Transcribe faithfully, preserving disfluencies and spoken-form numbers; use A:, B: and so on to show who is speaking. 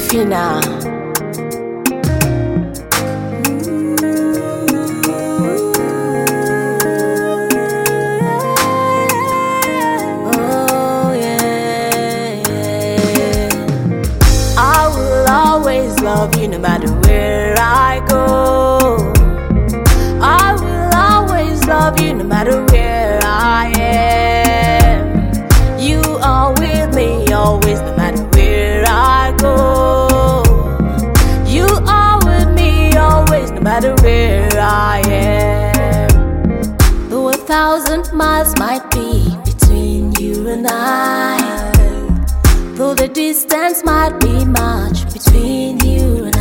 A: Fina. Oh yeah, yeah. I will always love you no matter where I go. I will always love you no matter where I am. You are with me always no matter where I go. You are with me always no matter where I am. Though a thousand miles might be between you and I, though the distance might be much between you and